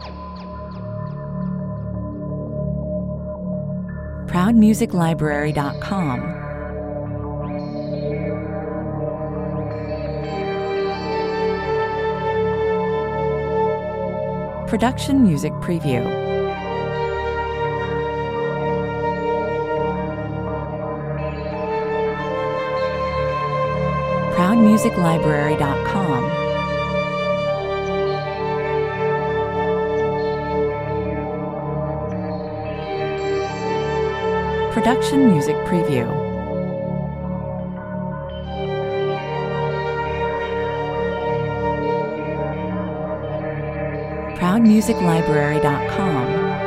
ProudMusicLibrary.com. Production Music Preview. ProudMusicLibrary.com. Production Music Preview. ProudMusicLibrary.com.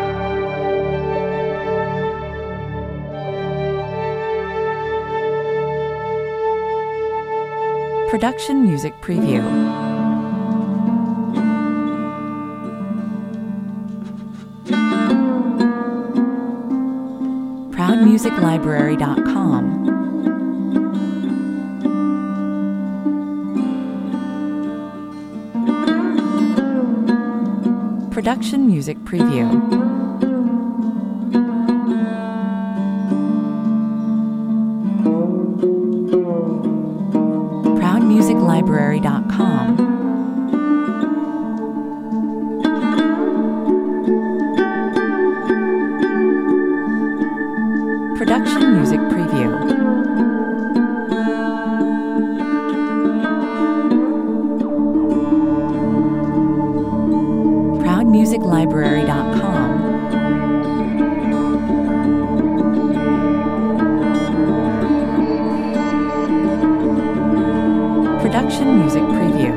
Production Music Preview. ProudMusicLibrary.com. Production Music Preview. ProudMusicLibrary.com. Production Music Preview. ProudMusicLibrary.com. Production Music Preview.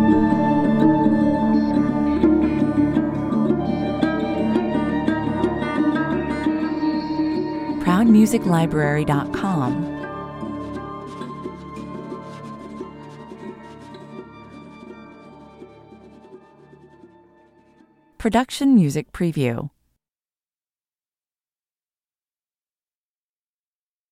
ProudMusicLibrary.com. Production Music Preview.